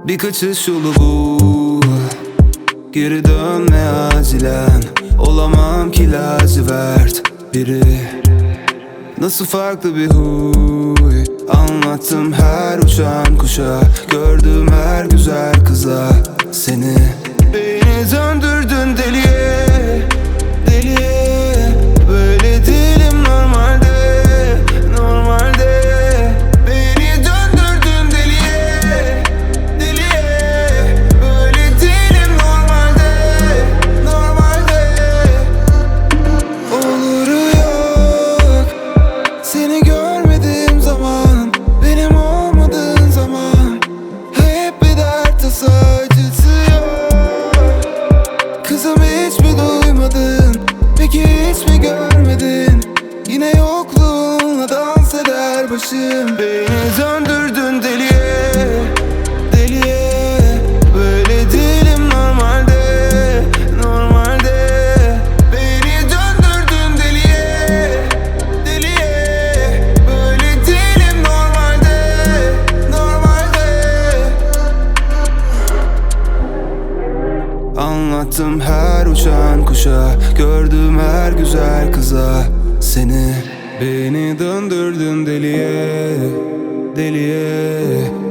Bir kaçış yolu bu, geri dönme acilen. Olamam ki lacivert biri. Nasıl farklı bir huy, anlattım her uçan kuşa, gördüğüm her güzel kıza seni. Beni döndürdün deliye, deliye. Böyle değilim normalde, normalde. Beni döndürdün deliye, deliye. Böyle değilim normalde, normalde. Oluru yok seni görmediğim zaman, benim olmadığın zaman. Hep bir dert tasa acıtıyor. Kızım hiç mi duymadın, peki hiç mi görmedin? Yine yokluğunla dans eder başım. Beni döndürdün deliye, deliye. Böyle değilim normalde, normalde. Beni döndürdün deliye, deliye. Böyle değilim normalde, normalde. Anlattım her uçan kuşa, gördüğüm her güzel kıza seni. Beni döndürdün deliye, deliye.